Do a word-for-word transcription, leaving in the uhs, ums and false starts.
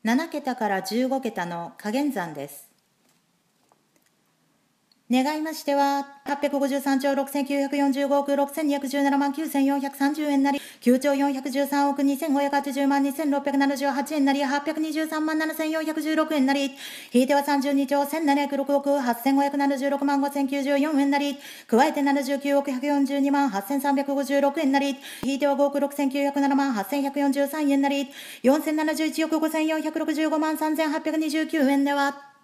ななけたからじゅうごけたの加減算です。願いましては、はっぴゃくごじゅうさんちょうろくせんきゅうひゃくよんじゅうごおくろくせんにひゃくじゅうななまんきゅうせんよんひゃくさんじゅうえんなり、きゅうちょうよんひゃくじゅうさんおくにせんごひゃくはちじゅうまんにせんろっぴゃくななじゅうはちえんなり、はっぴゃくにじゅうさんまんななせんよんひゃくじゅうろくえんなり、引いてはさんじゅうにちょうせんななひゃくろくおくはっせんごひゃくななじゅうろくまんごせんきゅうじゅうよんえんなり、加えてななじゅうきゅうおくひゃくよんじゅうにまんはっせんさんびゃくごじゅうろくえんなり、引いてはごおくろくせんきゅうひゃくななまんはっせんひゃくよんじゅうさんえんなり、よんせんななじゅういちおくごせんよんひゃくろくじゅうごまんさんぜんはっぴゃくにじゅうきゅうえんでは、